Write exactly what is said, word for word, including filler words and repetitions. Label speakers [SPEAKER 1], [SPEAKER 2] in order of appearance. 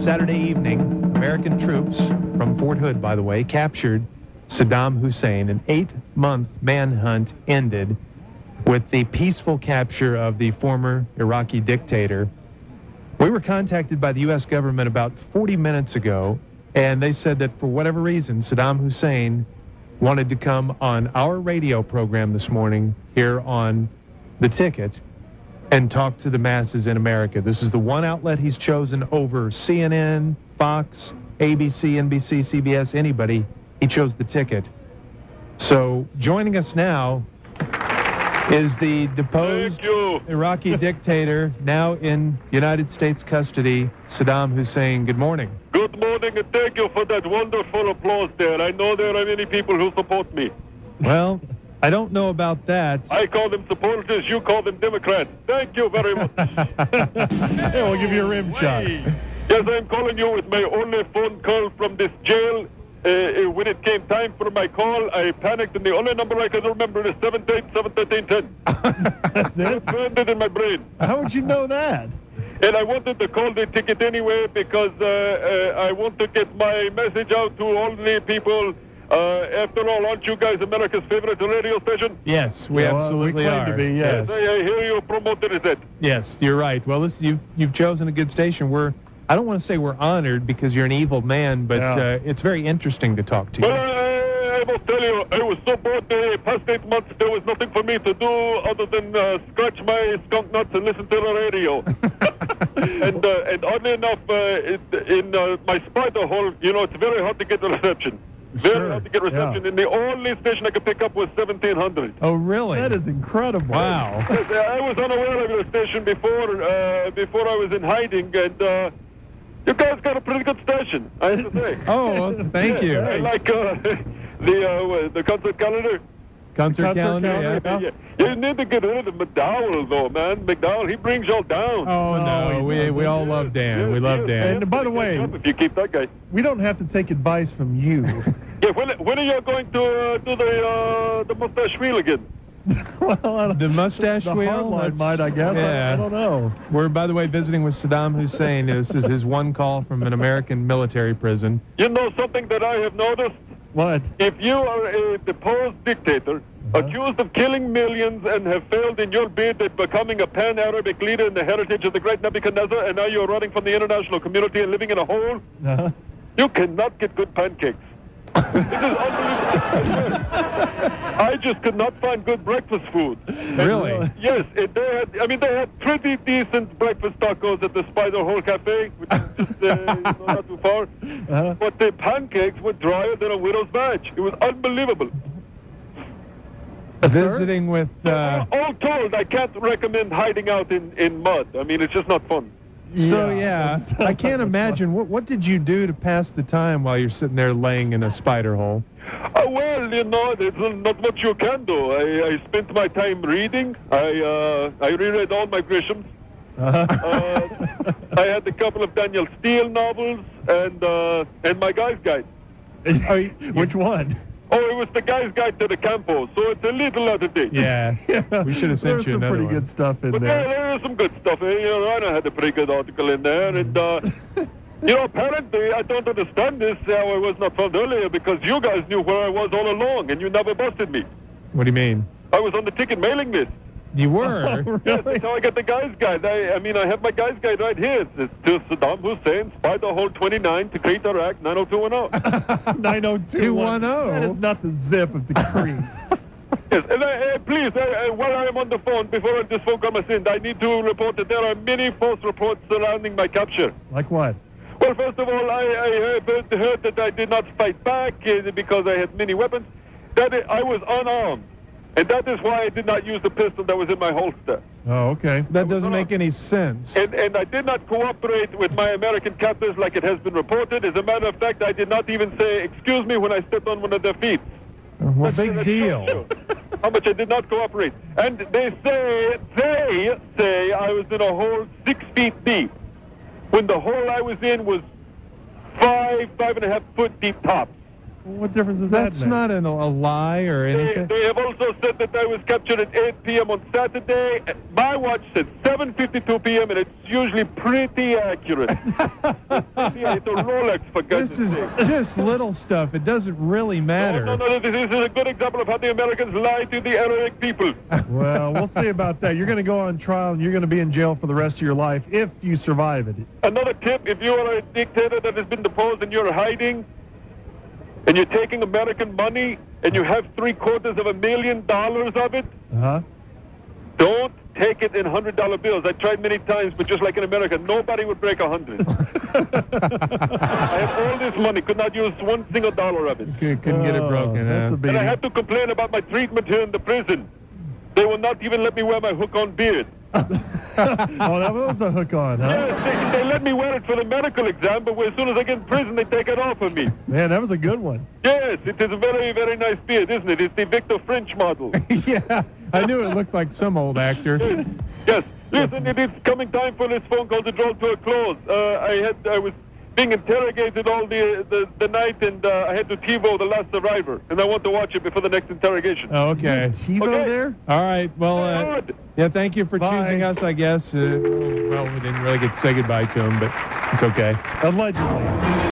[SPEAKER 1] Saturday evening, American troops from Fort Hood, by the way, captured Saddam Hussein. An eight-month manhunt ended with the peaceful capture of the former Iraqi dictator. We were contacted by the U S government about forty minutes ago, and they said that for whatever reason, Saddam Hussein wanted to come on our radio program this morning here on The Ticket and talk to the masses in America. This is the one outlet he's chosen over C N N, Fox, A B C, N B C, C B S, anybody. He chose The Ticket. So joining us now is the deposed Iraqi dictator, now in United States custody, Saddam Hussein. Good morning.
[SPEAKER 2] Good morning, and thank you for that wonderful applause there. I know there are many people who support me.
[SPEAKER 1] Well, I don't know about that.
[SPEAKER 2] I call them supporters, you call them Democrats. Thank you very much.
[SPEAKER 1] Hey, we'll give you a rim shot.
[SPEAKER 2] Yes, I'm calling you with my only phone call from this jail. Uh, when it came time for my call, I panicked, and the only number I can remember is seven eight seven one three one zero.
[SPEAKER 1] That's it?
[SPEAKER 2] I burned it in my brain.
[SPEAKER 1] How would you know that?
[SPEAKER 2] And I wanted to call The Ticket anyway because uh, uh, I want to get my message out to all the people. Uh, after all, aren't you guys America's favorite radio station?
[SPEAKER 1] Yes, we
[SPEAKER 3] Well,
[SPEAKER 1] absolutely
[SPEAKER 3] we claim
[SPEAKER 1] are.
[SPEAKER 3] to be, yes.
[SPEAKER 2] I, I hear you promoted it.
[SPEAKER 1] Yes, you're right. Well, this, you've, you've chosen a good station. We're, I don't want to say we're honored because you're an evil man, but
[SPEAKER 3] Yeah.
[SPEAKER 1] uh, it's very interesting to talk to you.
[SPEAKER 2] Well, I, I must tell you, I was so bored the past eight months, there was nothing for me to do other than uh, scratch my skunk nuts and listen to the radio. and, uh, and oddly enough, uh, it, in uh, my spider hole, you know, it's very hard to get the reception. Very
[SPEAKER 3] Sure,
[SPEAKER 2] hard to get reception.
[SPEAKER 3] yeah.
[SPEAKER 2] And the only station I could pick up was seventeen hundred.
[SPEAKER 1] Oh, really?
[SPEAKER 3] That is incredible.
[SPEAKER 1] Wow.
[SPEAKER 2] Yes, I was unaware of the station before, uh, before I was in hiding, and uh, you guys got a pretty good station, I have to say.
[SPEAKER 1] Oh, well, thank you.
[SPEAKER 2] I like uh, the uh, the concert calendar.
[SPEAKER 1] Concert,
[SPEAKER 3] Concert
[SPEAKER 1] calendar,
[SPEAKER 3] calendar,
[SPEAKER 1] yeah.
[SPEAKER 2] Yeah. You need to get rid of McDowell, though, man. McDowell, he brings y'all down.
[SPEAKER 1] Oh, no,
[SPEAKER 3] he
[SPEAKER 1] we,
[SPEAKER 3] doesn't.
[SPEAKER 1] we all love Dan.
[SPEAKER 2] Yes,
[SPEAKER 1] we love
[SPEAKER 2] yes,
[SPEAKER 1] Dan.
[SPEAKER 3] And by the way-
[SPEAKER 2] if you keep that guy.
[SPEAKER 3] We don't have to take advice from you.
[SPEAKER 2] Yeah, when, when are you going to uh, do the uh, the mustache wheel again?
[SPEAKER 3] Well, I don't,
[SPEAKER 1] The mustache
[SPEAKER 3] the
[SPEAKER 1] wheel?
[SPEAKER 3] hard line
[SPEAKER 1] That's-
[SPEAKER 3] might, I guess. I,
[SPEAKER 1] Yeah.
[SPEAKER 3] I don't know.
[SPEAKER 1] We're, by the way, visiting with Saddam Hussein. This is his one call from an American military prison.
[SPEAKER 2] You know something that I have noticed?
[SPEAKER 3] What?
[SPEAKER 2] If you are a deposed dictator,
[SPEAKER 3] Uh-huh.
[SPEAKER 2] accused of killing millions and have failed in your bid at becoming a pan-Arabic leader in the heritage of the great Nebuchadnezzar, and now you're running from the international community and living in a hole,
[SPEAKER 3] Uh-huh.
[SPEAKER 2] you cannot get good pancakes. This is unbelievable. I just could not find good breakfast food.
[SPEAKER 1] Really?
[SPEAKER 2] Yes, it, they had, I mean, they had pretty decent breakfast tacos at the Spider Hole Cafe, which is just uh, you know, not too far.
[SPEAKER 3] Uh-huh.
[SPEAKER 2] But the pancakes were drier than a widow's badge. It was unbelievable.
[SPEAKER 1] Visiting with... Uh,
[SPEAKER 2] all, all told, I can't recommend hiding out in, in mud. I mean, it's just not fun.
[SPEAKER 1] So, yeah, I can't imagine. What, what did you do to pass the time while you're sitting there laying in a spider hole?
[SPEAKER 2] Uh, well, you know, there's not much you can do. I, I spent my time reading. I uh, I reread all my Grishams.
[SPEAKER 3] Uh-huh.
[SPEAKER 2] Uh, I had a couple of Daniel Steele novels and uh, and my guy's guide.
[SPEAKER 3] Oh, which one?
[SPEAKER 2] Oh, it was the guy's guide to the Campo, so it's a little out of date.
[SPEAKER 1] Yeah. We should have sent
[SPEAKER 3] There's
[SPEAKER 1] you
[SPEAKER 3] some
[SPEAKER 1] another
[SPEAKER 3] pretty
[SPEAKER 1] one.
[SPEAKER 3] good stuff in
[SPEAKER 2] But there,
[SPEAKER 3] there.
[SPEAKER 2] there is some good stuff. Eh? You know, I had a pretty good article in there, and uh, you know, apparently I don't understand this how I was not found earlier because you guys knew where I was all along, and you never busted me.
[SPEAKER 1] What do you mean?
[SPEAKER 2] I was on the ticket mailing list.
[SPEAKER 1] You were?
[SPEAKER 3] Oh,
[SPEAKER 2] Yes,
[SPEAKER 3] really?
[SPEAKER 2] that's how I got the guy's guide. I, I mean, I have my guy's guide right here. It's to Saddam Hussein, Spider Hole twenty-nine, Tikrit, Iraq, nine oh two one oh.
[SPEAKER 3] nine oh two one oh. That is not the zip of the cream.
[SPEAKER 2] Yes, and uh, uh, please, uh, uh, while I am on the phone, before this phone call must end, I need to report that there are many false reports surrounding my capture.
[SPEAKER 3] Like what?
[SPEAKER 2] Well, first of all, I, I heard, heard that I did not fight back uh, because I had many weapons. That I, I was unarmed, and that is why I did not use the pistol that was in my holster.
[SPEAKER 3] Oh, okay.
[SPEAKER 1] That doesn't make any sense.
[SPEAKER 2] And, and I did not cooperate with my American captors like it has been reported. As a matter of fact, I did not even say, excuse me, when I stepped on one of their feet.
[SPEAKER 1] Well,
[SPEAKER 2] That-
[SPEAKER 1] big
[SPEAKER 2] that
[SPEAKER 1] deal.
[SPEAKER 2] shows you How much I did not cooperate. And they say, they say I was in a hole six feet deep, when the hole I was in was five, five and a half foot deep tops.
[SPEAKER 3] What difference does that
[SPEAKER 1] That's
[SPEAKER 3] make?
[SPEAKER 1] not an, a lie or
[SPEAKER 2] They,
[SPEAKER 1] anything.
[SPEAKER 2] they have also said that I was captured at eight p.m. on Saturday. My watch said seven fifty-two p.m., and it's usually pretty accurate. Yeah, it's a Rolex, for God's
[SPEAKER 1] This is
[SPEAKER 2] sake.
[SPEAKER 1] just little stuff. It doesn't really matter.
[SPEAKER 2] No, no, no, this is a good example of how the Americans lie to the Arabic people.
[SPEAKER 3] Well, we'll see about that. You're going to go on trial, and you're going to be in jail for the rest of your life if you survive it.
[SPEAKER 2] Another tip, if you are a dictator that has been deposed and you're hiding, and you're taking American money, and you have three quarters of a million dollars of it,
[SPEAKER 3] Uh-huh.
[SPEAKER 2] don't take it in one hundred dollar bills. I tried many times, but just like in America, nobody would break a hundred. I have all this money, could not use one single dollar of it.
[SPEAKER 1] Couldn't couldn't get it
[SPEAKER 3] Oh,
[SPEAKER 1] broken,
[SPEAKER 3] that's
[SPEAKER 1] huh?
[SPEAKER 3] a big-
[SPEAKER 2] And I had to complain about my treatment here in the prison. They will not even let me wear my hook-on beard.
[SPEAKER 3] Oh, that was a hook on, huh?
[SPEAKER 2] Yes, they, they let me wear it for the medical exam, but as soon as I get in prison, they take it off of me.
[SPEAKER 3] Man, that was a good one.
[SPEAKER 2] Yes, it is a very, very nice beard, isn't it? It's the Victor French model.
[SPEAKER 1] Yeah, I knew it looked like some old actor.
[SPEAKER 2] Yes, yes. Listen, it is coming time for this phone call to draw to a close. Uh, I had, I was being interrogated all the the, the night, and uh, I had to TiVo The Last Survivor, and I want to watch it before the next interrogation.
[SPEAKER 1] Oh, okay.
[SPEAKER 3] TiVo
[SPEAKER 2] Okay.
[SPEAKER 3] there?
[SPEAKER 1] All right. Well,
[SPEAKER 2] Very
[SPEAKER 1] uh,
[SPEAKER 2] good.
[SPEAKER 1] yeah, thank you for
[SPEAKER 3] Bye.
[SPEAKER 1] choosing us, I guess. Uh, well, we didn't really get to say goodbye to him, but it's okay.
[SPEAKER 3] Allegedly.